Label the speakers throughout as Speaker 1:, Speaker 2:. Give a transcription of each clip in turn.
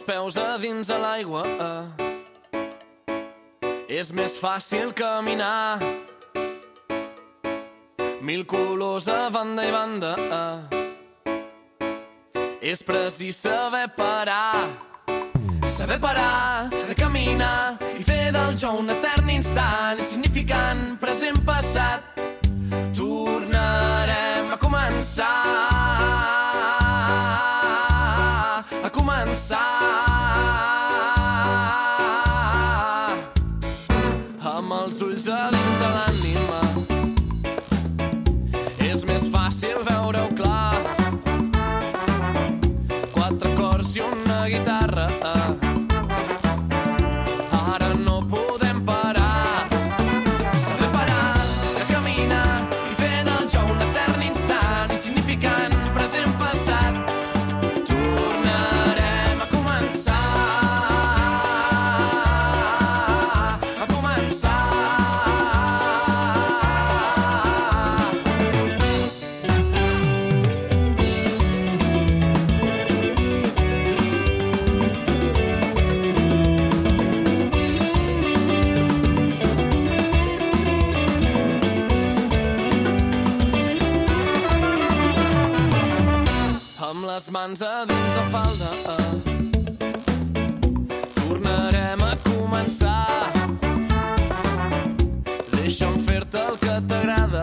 Speaker 1: peus a dins de l'aigua. És més fàcil caminar. Mil colors a banda i banda. És precís saber parar. Saber parar de caminar i fer del jo un etern instant, insignificant, present, passat. Tornarem a començar. A començar. Amb els ulls a dins de l'ànima. És més fàcil veure-ho clar. Quatre acords i una guitarra. Ara no podem parar. Saber parar de caminar i fer del jo un etern instant, insignificant, present, passat. Tornarem a començar. A començar. Amb les mans a dins la falda. Tornarem a començar. Deixa'm fer-te el que t'agrada.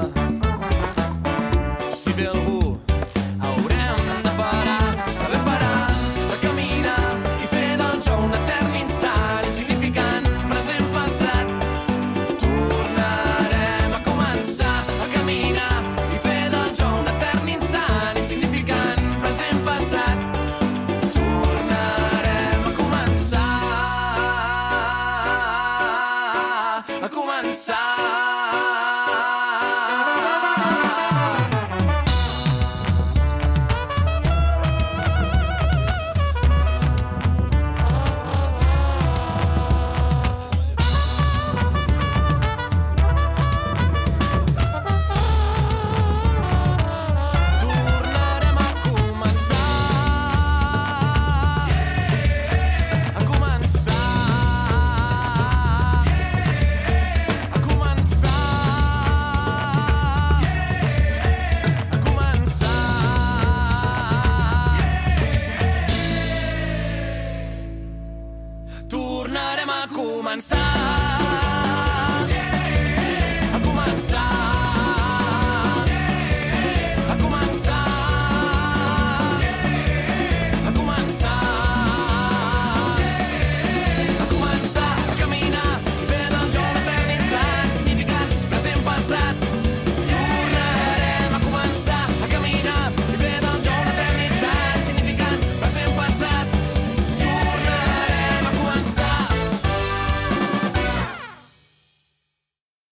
Speaker 1: Si ve algú, haurem de parar. Saber parar de caminar i fer del jo un etern instant, insignificant, present, passat. Tornarem a començar a caminar i fer del jo un etern instant, insignificant, present, passat. Tornarem a començar. A començar. Tornarem a començar. A començar. A començar. A començar. Tornarem a començar.